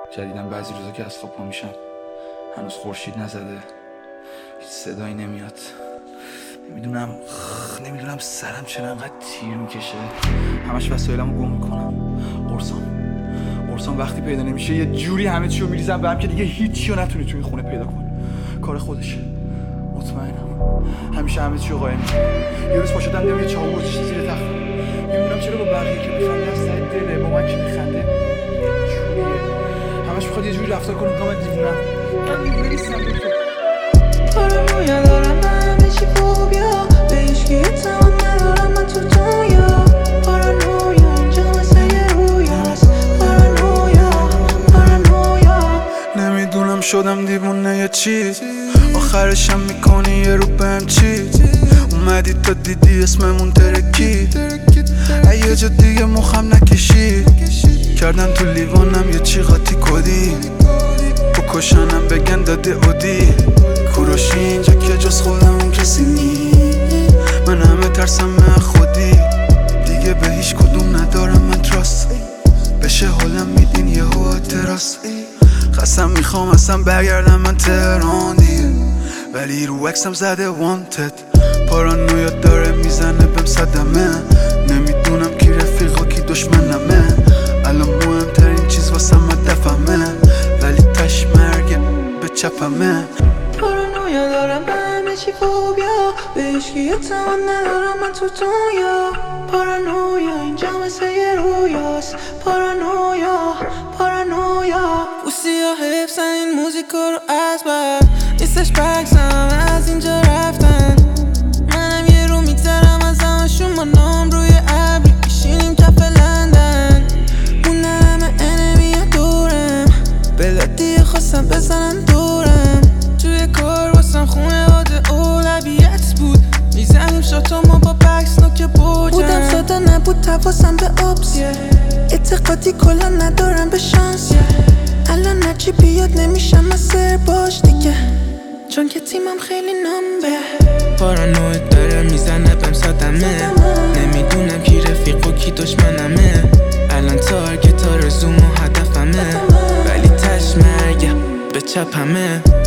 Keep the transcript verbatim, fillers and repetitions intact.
جدیدن بعضی روزا که از خواب پا میشم هنوز خورشید نزده، هیچ صدایی نمیاد. نمیدونم نمیدونم سرم چرا انقدر تیر میکشه، همش وسایلمو گم میکنم. قرصام قرصام وقتی پیدا نمیشه یه جوری همه چیو میریزم به هم که دیگه هیچیو نتونی توی خونه پیدا کنی. کار خودشه، مطمئنم. همیشه همه چیو قایم میکنم. یه روز پا شدم دیدم یه چاقو گذاشته زیر تختم. نمیدونم چرا با بقیه که میخنده از ته دله، با من که میخنده یه جوریه. همش میخواد یه جوری رفتار کنه که من دیوونم. من دیوونه نیستم دکتر. پارانویا دارم من به چی فوبیا، به هیچکی اعتماد ندارم من تو دنیا. پارانویا اینجا مثل یه رویاست. پارانویا پارانویا نمیدونم شدم دیوونه یا چی، آخرشم میکنی یه رو بهم چی. اومدی تا دیدی اسممون ترکید، یه جا دیگه مخم نکشید. کردن تو لیوانم یه چی قاطی کدی، بکشنم بگن داده اودی. کوروشی اینجا که جز خودم اون کسی نی، من همه ترسم من خودی. دیگه به هیچ کدوم ندارم من تراست، بشه حالم میدین یه هوا تراس. قسم میخوام اصلا برگردم من تهران دیگه، ولی رو عکسم زده وانتد. پارانویا داره میزنه بهم صدمه، نمیدونم کی رفیقا کی دشمنمه. الان مهمترین چیز واسم دفمه، ولی تش مرگه به چپمه. پارانویا دارم من به چی فوبیا، به هیچکی اعتماد ندارم من تو دنیا. پارانویا اینجا مثل یه رویاست. پارانویا پارانویا بوسیا حفظن این موزیکا رو از بر نیستش بکسم از اینجا رفتن. منم یه رو میگذرم از همشون با نام روی ابری، میشینیم کف لندن. مونه همه انمی دورم، بلدی خواستم بزنن دورم. توی کار واسم خونه واده اولویت بود، میزنیم شاتا ما با بکس نوک بوجم. بودم ساده نبود تواسم به آبس، اعتقادی کلا ندارم به شانس. الان هرچی بیاد نمیشم از سر باش دیگه، چون که تیمم خیلی نامبه. پارانوی داره میزنه بهم صدمه، نمیدونم کی رفیق و کی دشمنمه. الان تارگت ها رزوم و هدفمه، ولی تش مرگه به چپمه.